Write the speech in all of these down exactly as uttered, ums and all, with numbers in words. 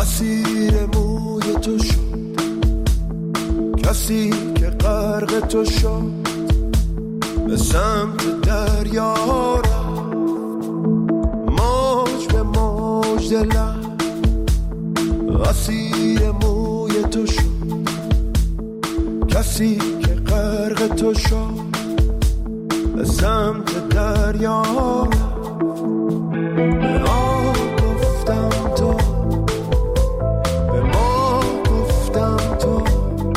اسیر موی تو شد، کسی که غرق تو شد، به سمت دریا رفت، موج به موج دلم اسیر موی تو شد، کسی که غرق تو شد، به سمت دریا رفت. به آن گفتم تو، به ما گفتم تو،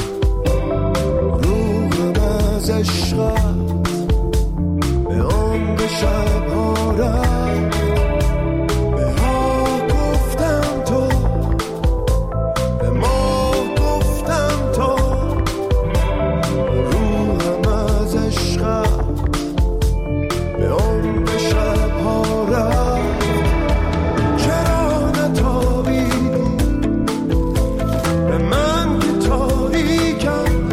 روحم از عشقت به عمق شبها رفت. به ها گفتم تو، به ما گفتم تو، روحم از عشقت به عمق شبها رفت. چرا نتابیدی به من که تاریکم،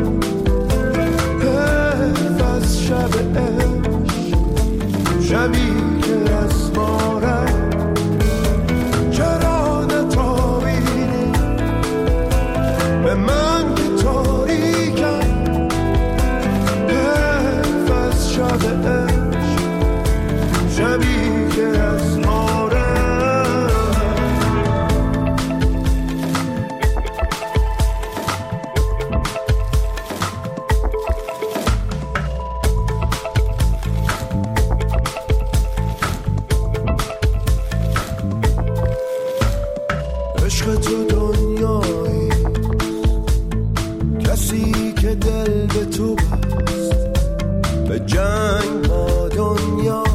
حیف از شب عشق، شبی که از ما رفت. چرا نتابیدی به من که تاریکم، حیف از شب عشق، شبی که از ما رفت. عشق تو دنیایی، کسی که دل به تو بست، به جنگ با دنیا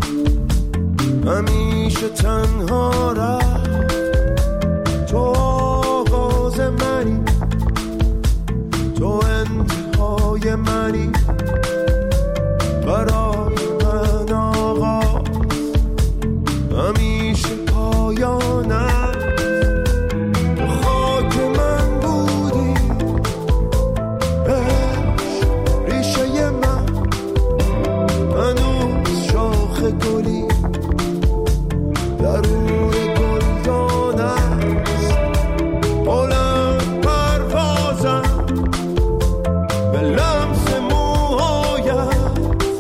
همیشه تنها رفت. تو آغاز منی، تو انتهای منی، برای من آغاز همیشه پایانم. تو خاک من بودی، عشق ریشه من، هنوز شاخ گلی درون گلدان است. بلند پروازم به لمس موهایت،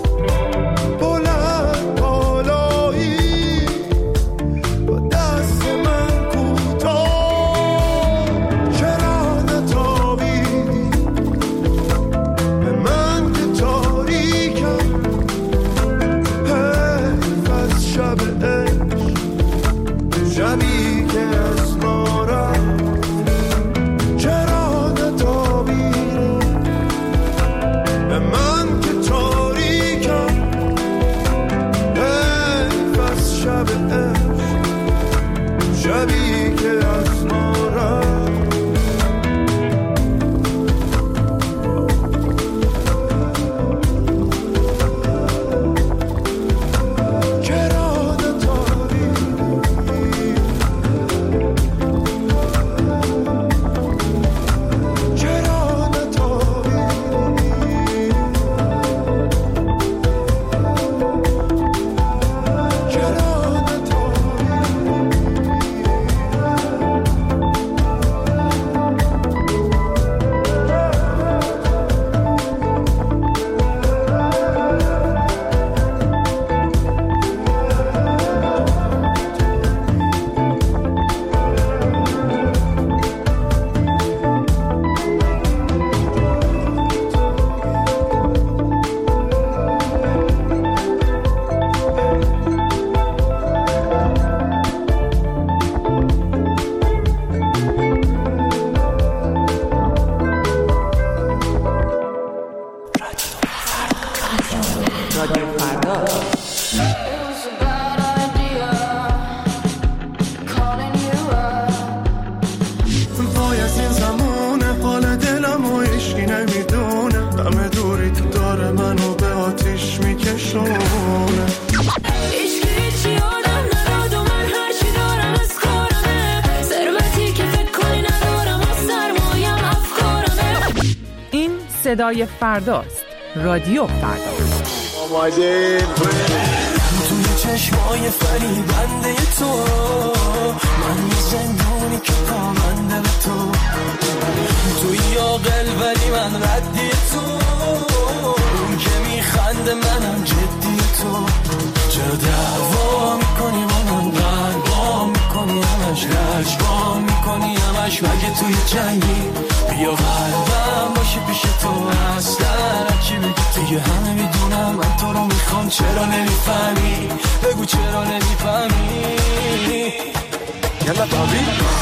بلند بالایی با دست من کوتاه. چرا نتابیدی به من که تاریکم، حیف از شب عشق، شبی که از ما رفت. چرا نتابیدی به من که تاریکم، حیف از شب عشق، شبی که از ما رفت. چرا نتابیدی، چرا نتابیدی، چرا وای از این زمونه، حال دلم و عشقی نمیدونه، همه دوری تو داره منو به آتیش میکشونه. عشقی چی آدم نداد و من هرچی دارم از کارمه، ثروتی که فکر کنی ندارم و سرمایم افکارمه. این صدای فرداست، رادیو فردا. آماده توی چشمای فریبنده تو، من یه زندونی که پا همش مگه توی جنگی بیا قلبم باشه پیش تو اصلا چی بگی دیگه همه میدونم من تو رو میخوام چرا نمیفهمی بگو چرا نمیفهمی یلا بابی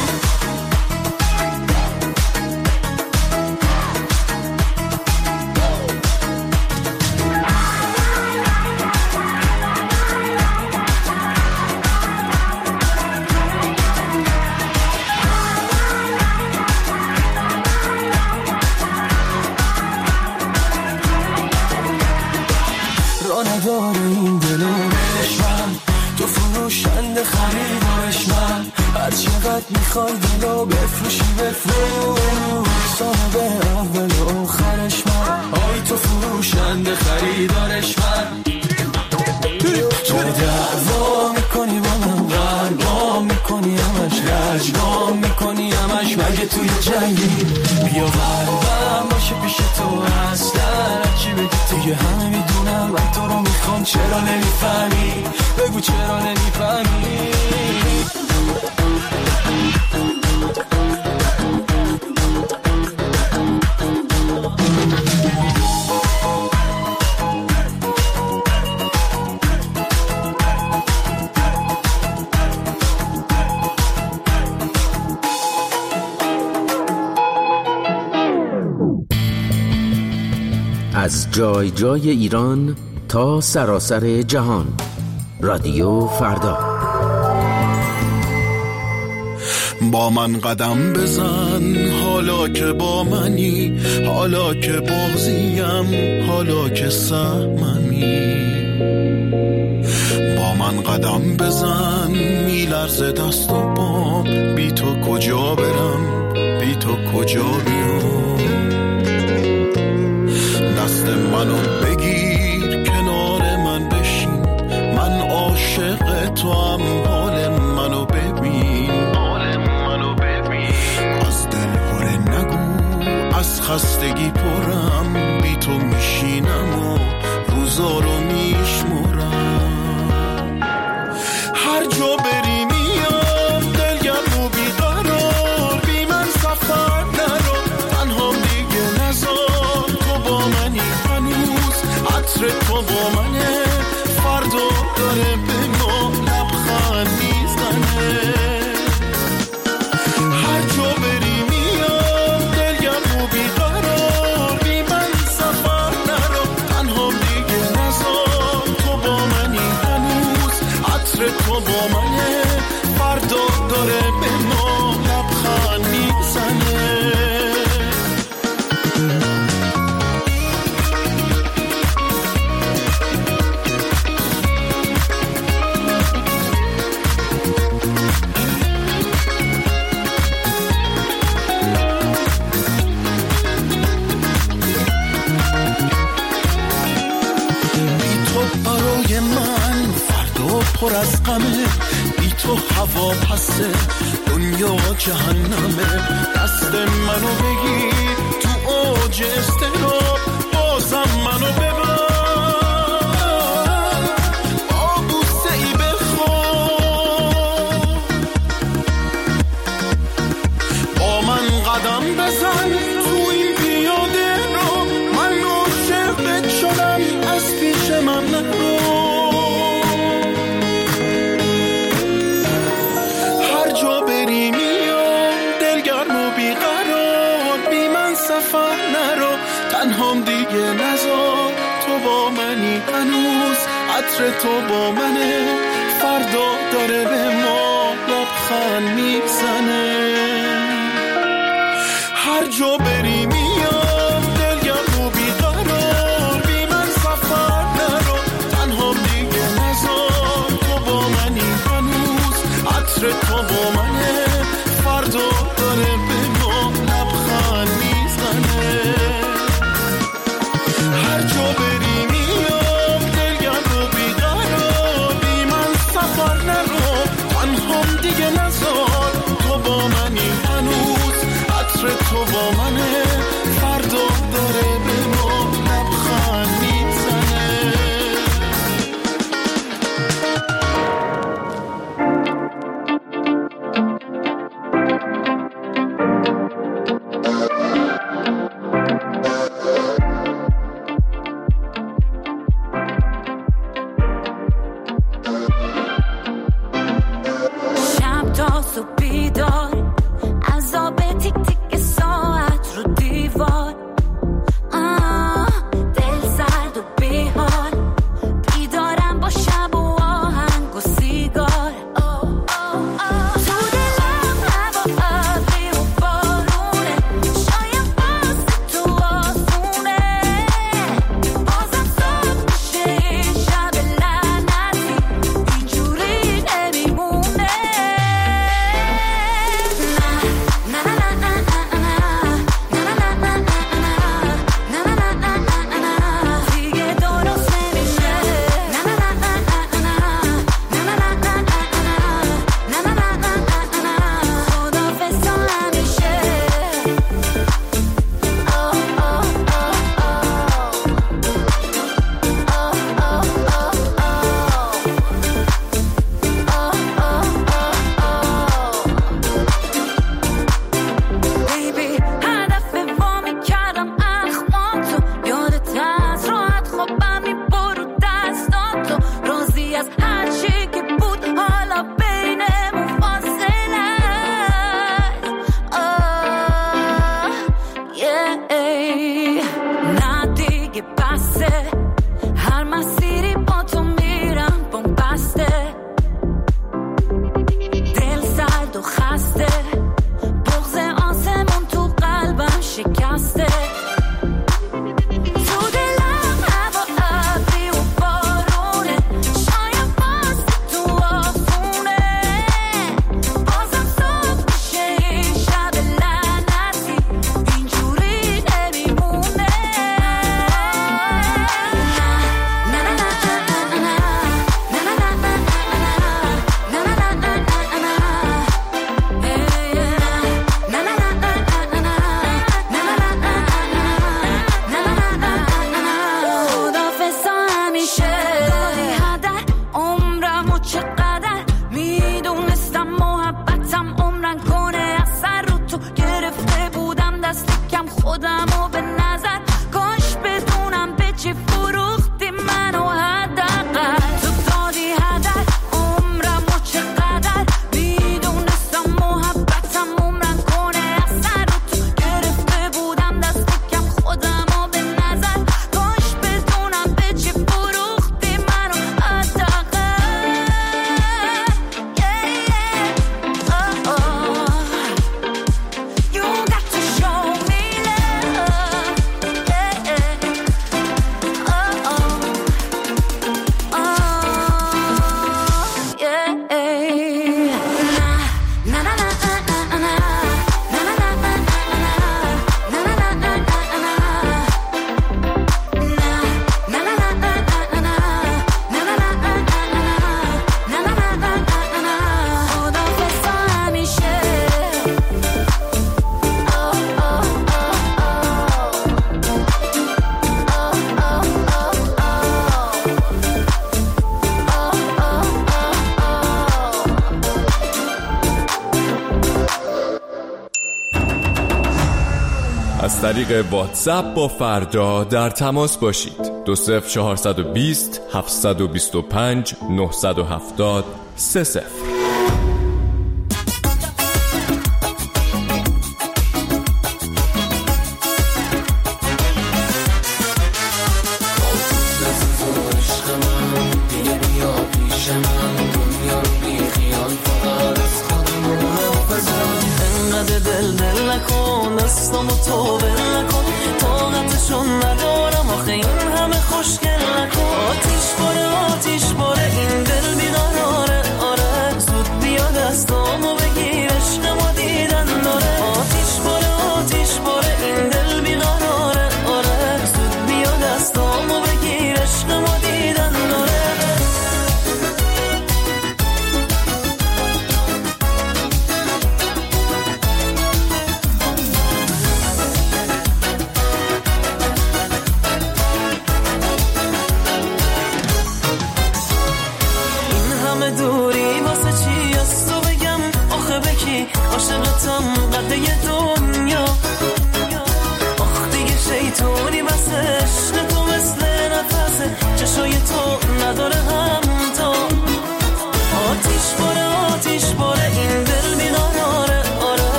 نداره این دلش من تو فروشنده خریدارش من هر چقدر میخوای دلو بفروشی بفروش صاحب اول و آخرش من آی تو فروشنده خریدارش من تو دعوا میکنی با من قلبا میکنی همش رجبا میکنی همش مگه توی جنگی بیا قلبم باشه پیش تو اصلا چی بگی دیگه همه میدونم من تو رو میخوام چرا نمیفهمی بگو چرا نمیفهمی از جای جای ایران تا سراسر جهان رادیو فردا با من قدم بزن حالا که با منی حالا که بازیم حالا که سهممی با من قدم بزن میلرزه دست و پام بی تو کجا برم بی تو کجا بیام دست منو بگیر کنار من بشین من عاشق تو هم حال منو ببین حال منو ببین از دل هره نگو از خستگی پرم بی تو میشینم و روزا رو میشمرم هر جا بری میام دلگرم و بیقرار بی من سفر نرو تنها دیگه نزار تو با منی هنوز عطر تو با منه فردا داره به ما لبخند میزنه هر جا بری میام دلگرم و بیقرار بی من سفر نرو تنها دیگه نزار تو با منی هنوز عطر تو با منه فردا داره به ما لبخند میزنه پر از غمه بی تو هوا پسه دنیا جهنمه دست منو بگیر تو اوج استراب بازم منو ببر با بوسه ای بخواب با من قدم بزن تو این پیاده رو من عاشقت شدم از پیش من نرو تنهام دیگه نزار تو با منی هنوز عطر تو با منه فردا داره به ما لبخند میزنه هر جا بری میام دلگرم و بیقرار بی من سفر نرو تنهام دیگه نزار تو با منی هنوز عطر تو با منه فردا داره به ما لبخند میزنه هر جا بری میام دلگرم و بیقرار بی من سفر نرو تنهام دیگه نزار تو با منی هنوز عطر تو با منه فردا داره به ما لبخند میزنه حواس و بیدار، عذاب تیک تیک ساعت رو دیوار، دل سرد و بیحال، بیدارم با شب و آهنگ و سیگار. تو دلم هوا ابری و بارونه، شاید واسه تو آسونه، بازم صبح میشه این شب لعنتی، اینجوری نمیمونه. نه نه نه نه نه نه نه نه نه نه نه نه نه نه دیگه درست نمیشه. نه نه نه نه نه نه نه نه نه نه نه نه خدافظ تا همیشه. بیبی هدف وامی کردم اخماتو، یادت از راحت خوابم میبرو دستاتو، راضی از هر چی که بود حالا بینمون فاصله آه یه نه دیگه بسه، هر مسیری با تو میرم بومبسته، دل سرد و خسته، بغض آسمون تو قلبم شکسته. تو دلم هوا ابری و بارونه، شاید واسه تو آسونه، بازم صبح میشه این شب لعنتی، اینجوری نمیمونه. نه نه نه نه نه نه نه نه نه نه خدافظ تا همیشه. گاهی هدر عمرمو چقدر میدونستم محبتم عمرن کنه اثر رو تو گرفته بودم دست کم خودمو به نظر، کاش بدونم به چی فروختی منو حداقل. تو دادی هدر عمرمو چقدر میدونستم محبتم عمرن کنه اثر رو تو گرفته بودم دست کم خودمو به نظر، کاش بدونم به چی فروختی منو حداقل. Yeah, yeah. Oh, oh. You got to show me love. Yeah, yeah. Oh, oh. Oh, yeah. Na na na na na na na na na na na na na خدافظ تا همیشه. از طریق واتساپ با فردا در تماس باشید. دو صفر چهارصد و بیست هفتصد و بیست و پنج نهصد و هفتاد سه صفر. انقدر دل دل نکن، دستامو تو بل نکن، طاقتشون ندارم آخه این همه خوشگل نکن. آتیش باره آتیش باره این دل بیقراره، آره زود بیا دستامو بگیر عشقمو دیدن داره. آتیش باره آتیش باره این دل بیقراره، آره زود بیا دستامو بگیر عشقمو دیدن داره.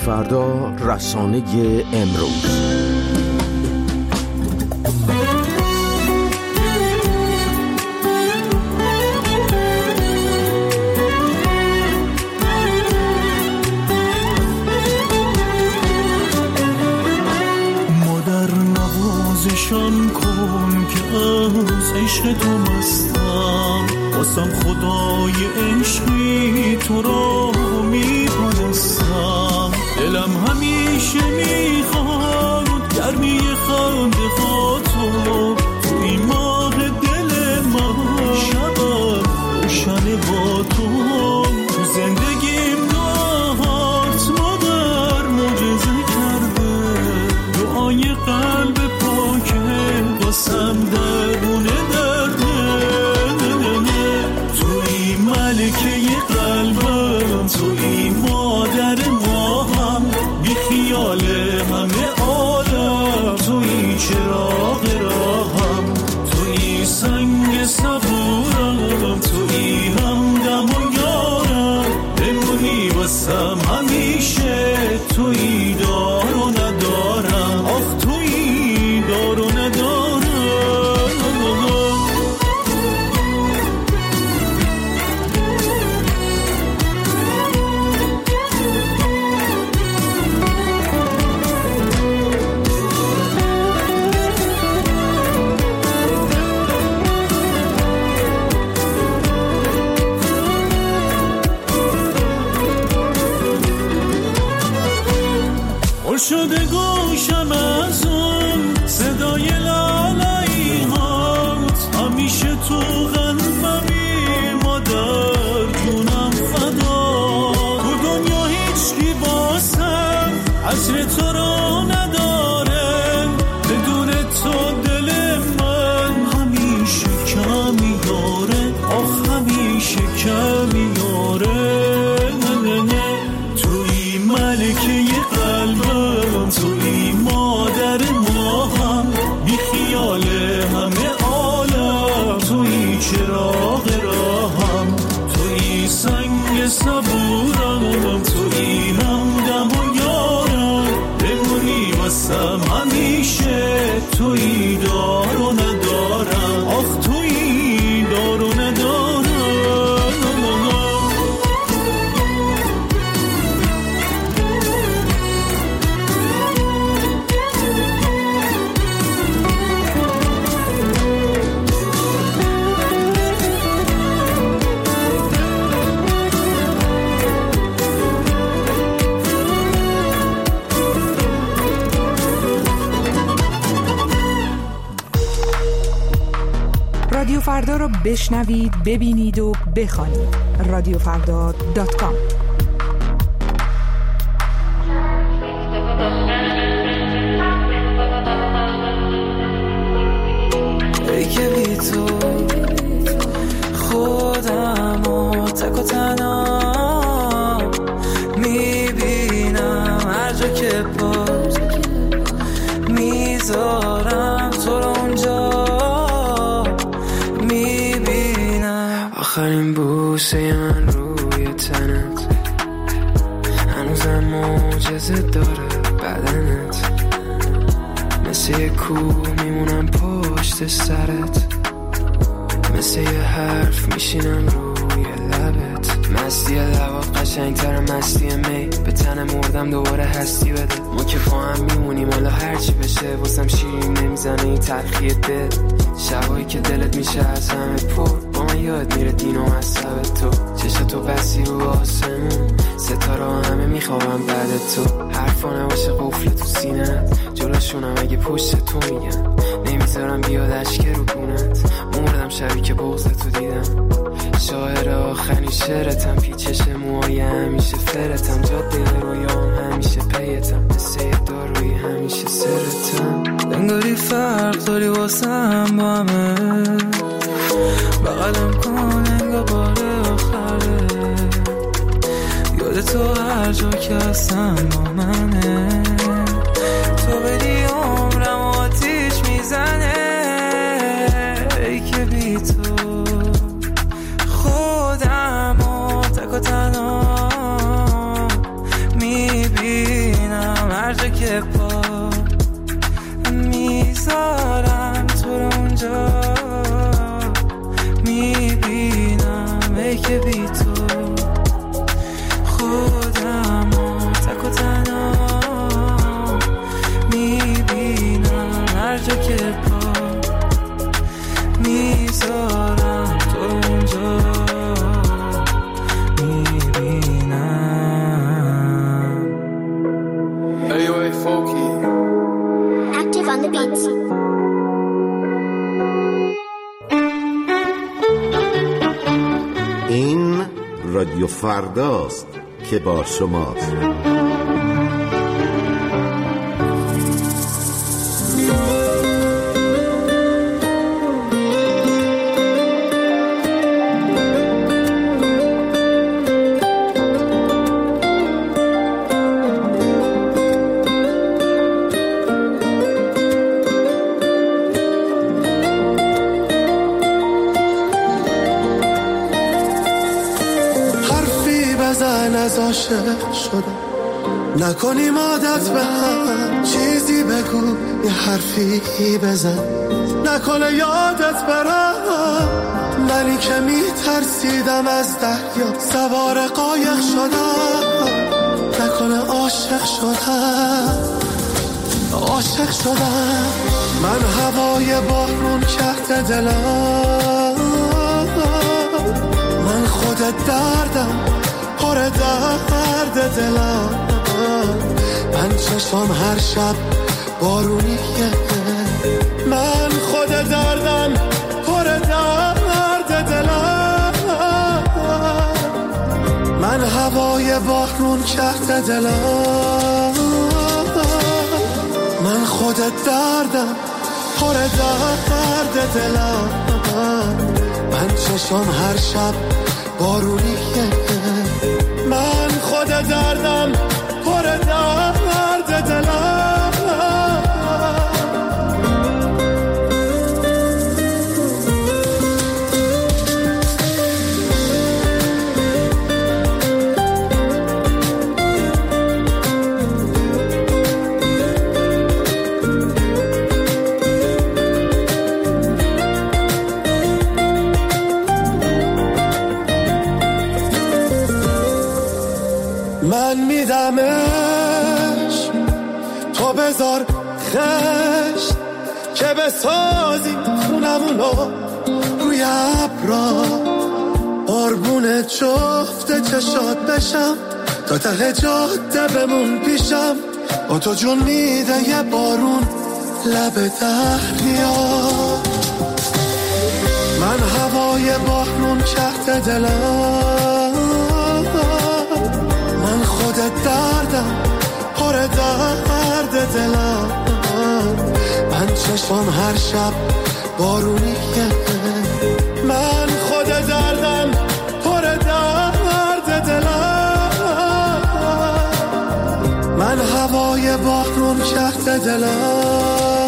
فردا، رسانه امروز. مادر نوازشان کن که از عشق تو مستم، واسم خدای عشقی تو را میپرستم. دلم همیشه میخواد گرمی خنده ها تو، توی ماه دل من شبم روشن با تو. تو زندگیم دهات مادر معجزه کرده، دعای قلب پاکه واسم درونه درده. توی ملکه قلبم، توی مادر ماهم، بی خیال همه عالم، توی چراغ راهم، توی سنگ صبورم، توی همدم و یارم، بمونی واسم همیشه، توی دار و ندارم، آخ توی دار و ندارم. شده گوشم از اون صدای لالایی هات، همیشه تو قلبمی مادر جونم فدا. تو دنیا هیچکی باسم عصر تو را نداره، بدون تو دل من همیشه کمی یاره، آخ همیشه کمی یاره. توی ملکه قلبم، توی مادر ماهم، بی خیال همه عالم، توی چراغ راهم، توی سنگ صبورم، توی همدم و یارم، بمونی واسم همیشه، توی دار و ندارم، آخ توی دار و ندارم. رادیو فردا رو بشنوید، ببینید و بخوانید. رادیو فردا دات کام. ای که بی تو خودم و تک و تنها میبینم، هر جا که پاس میذارم تو رو اونجا میبینم. آخرین بوسه من روی تنت، هنوزم معجزه داره بدنت، مثل یه کوه میمونم پشت سرت، مثل یه حرف میشینم روی لبت. مستی لبا قشنگتر مستی می، به تن مردم دوباره هستی بده. ما که با هم میمونیم حالا هرچی بشه، واسم شیرین نمیزنه این تلخی دل. شبایی که دلت میشه از همه پر، با من یاد میره دین و مذهب تو. چشاتو بسی رو آسمون، ستاره همه میخوابم بعد تو. حرفا نباشه قفل تو سینت، جلوشونم اگه پشت تو میگن، نمیذارم بیاد اشک رو گونت. مردم شبی که بغض تو دیدم، شاعر آخرین شعرتم، پیچش موهای همیشه فرتم، جاده رویام همیشه پیتم، مثل یه داروی همیشه سرتم. انگاری فرق داری واسم با همه، بغلم کن انگار بار آخره، یاد تو هر جا که هستم با منه، تو بدی عمرم آتیش میزنه. ای که بی تو خودم و تک و تنها میبینم. هر جا که پا میذارم تو اونجا میبینم. ای وای فوکی Active on the beats. این رادیو فرداست که با شماست. از عاشق شدم نکنیم عادت به هم، چیزی بگو یه حرفی بزن نکنه یادت برم. منی که میترسیدم از دریا سوار قایق شدم، نکنه عاشق شدم عاشق شدم. من هوای بارون کرده دلم، من خودت دردم پر درد دلم. من چشم هر شب بارونیه، من خود دردم پر درد دلم. من هوای بارون کرده دلم، من خود دردم پر درد دلم. من چشم هر شب بارونیه، من خود دردم پر درد دلم. من میدمش تو بذار خشت که بسازیم خونمونو روی ابرا، قربون جفت چشات بشم تا ته جاده بمون پیشم. با تو جون میده یه بارون لب دریا، من هوای بارون کرده دلم، من خودت دردم پر درد دلم. من چشم هر شب بارونیه، من خود دردم پر درد دلم. من هوای بارون کرده دلم،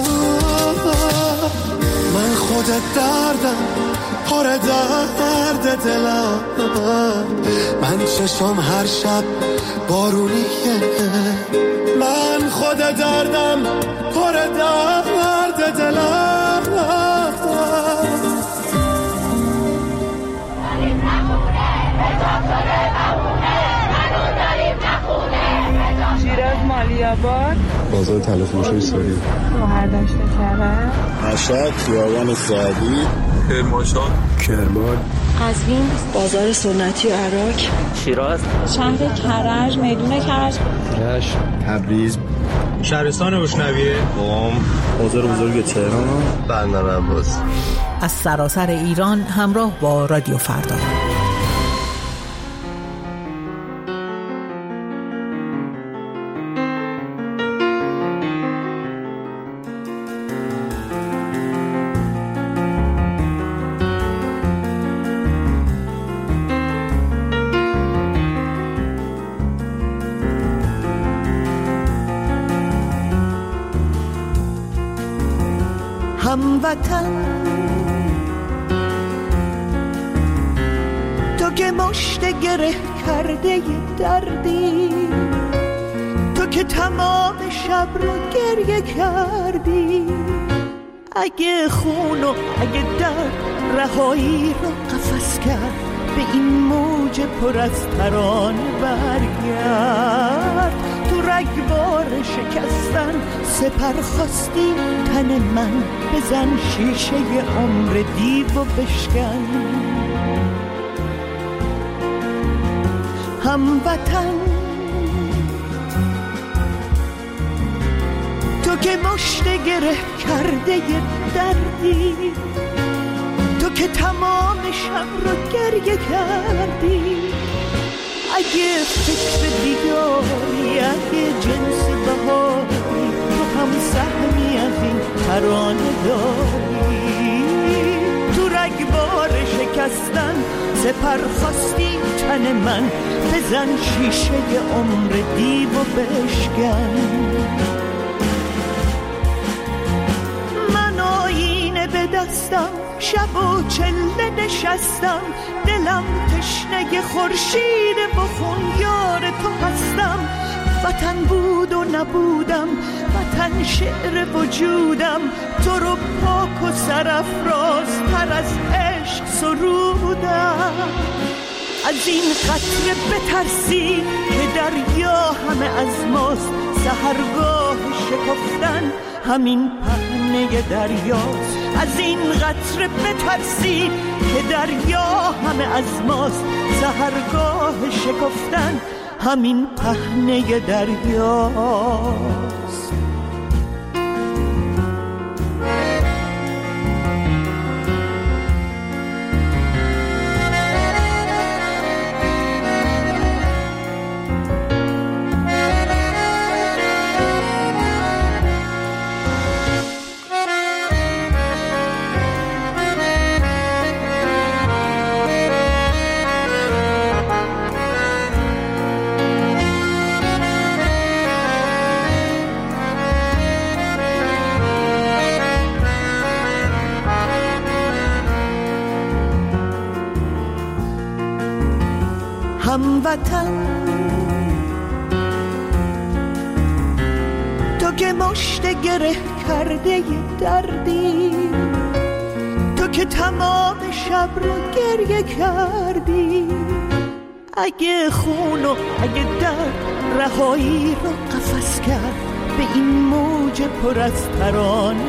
من خودت دردم پر درد دلم. من چشم هر شب بارونیه، من خود دردم پر درد دلم. شیراز مالیاباد، بازار تلفروشی ساری، شهردشت کرد، مشهد، خیابان سعدی، کرمانشاه، کرمان، قزوین، بازار سنتی عراق، شیراز، شهر کرج، میدون کرج، رشت، تبریز، شهرستان روشنویه، قم، بازار بزرگ تهران، بندر عباس. از سراسر ایران همراه با رادیو فردا. هموطن تو که مشت گره کرده دردی، تو که تمام شب رو گریه کردی. اگه خون و اگه درد رهایی رو قفس کرد، به این موج پر از ترانه برگرد. تو رگبار شکستن سپر خواستی تن من بزن شیشه عمر دیو و بشکن هموطن تو که مشت گره کرده دردی تو که تمام شب رو گریه کردی اگه فکر دیگاری اگه جنس بهاری تو هم سهمی از این ترانه داری تو رگبار شکستن سپر خواستی تن من بزن شیشه عمر دیو و بشکن من آینه به دستم شب و چله نشستم دلم تشنه خورشید بخون یار تو هستم وطن بود و نبودم وطن شعر وجودم تو رو پاک و سرافراز تر از عشق سرودم از این قطره بترسی که دریا همه از ماست سحرگاه شکفتن همین پهنه دریاست از این قطره بترسی که دریا همه از ماست سحرگاه شکفتن همین پهنه دریاست هموطن تو که مشت گره کرده دردی تو که تمام شب رو گریه کردی اگه خون و اگه درد رهایی رو قفس کرد به این موج پر از ترانه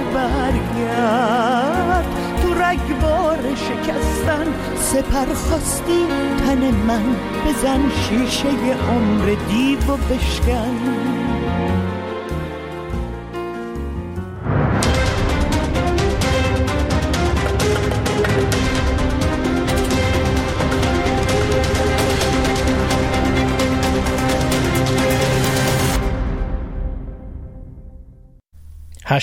برگرد تو رگبار شکستن سپر خواستی تن من بزن شیشه عمر دیو و بشکن